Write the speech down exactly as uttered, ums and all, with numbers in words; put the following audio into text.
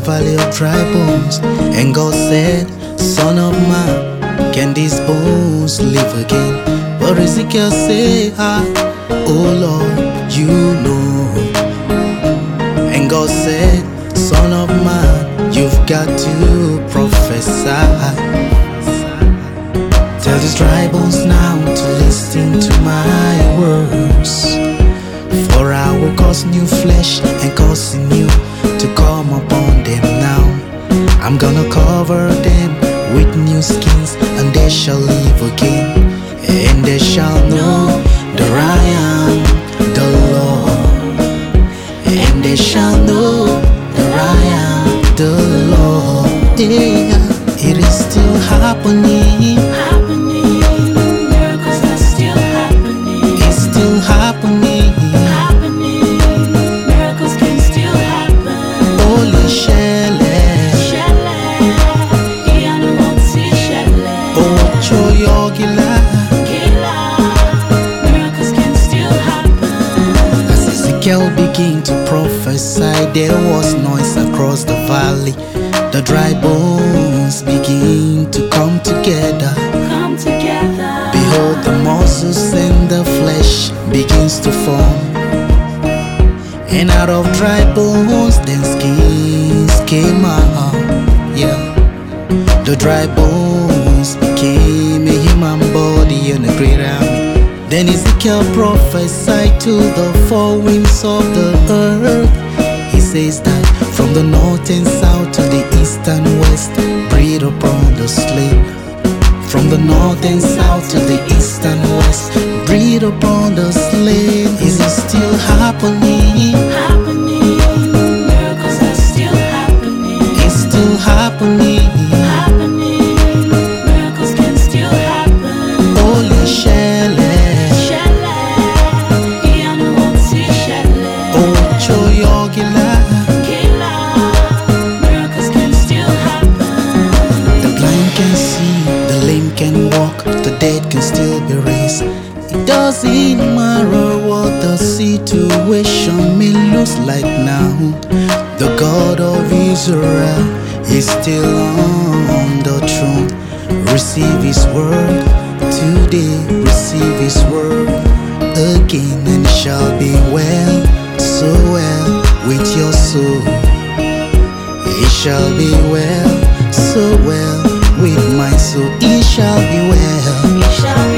valley of dry bones. And God said, Son of man, can these bones live again? But Ezekiel said, ah, oh Lord, you know. And God said, Son of man, you've got to prophesy. Tell these dry bones now to listen to my words. For I will cause new flesh and cause new to come upon them now. I'm gonna cover them with new skins, and they shall live again. And they shall know that I am the Lord. And they shall know that I am the Lord. Yeah, it is still happening. Happening, miracles are still happening. It's still happening. Happening, miracles can still happen. Holy Shele, Shele, ìyanu wọn ti ṣẹlẹ̀. Ocho Yogila. Kila, miracles can still happen. As Ezekiel began to prophesy, there was noise across the valley. The dry bones begin to come together. Come together. Behold, the muscles and the flesh begins to form. And out of dry bones, then skins came out. Yeah, the dry bones became a human body and a great army. Then Ezekiel prophesied to the four winds of the earth. He says that from the north and south to the east and west, breathe upon the slain. From the north and south to the east and west, breathe upon the slain. Is it still happening? Happening, miracles are still happening. It's still happening. Happening, miracles can still happen. Holy Shele, Shele, ìyanu wọn ti ṣẹlẹ̀. Ocho Yogila. Kila, miracles can still happen. The blind can see, the lame can walk, the dead can still be raised. It doesn't matter what the situation may look like now. The God of Israel is still on the throne. Receive His word today, receive His word again, and it shall be well, so well with your soul. It shall be well, so well with my soul. It shall be well. It shall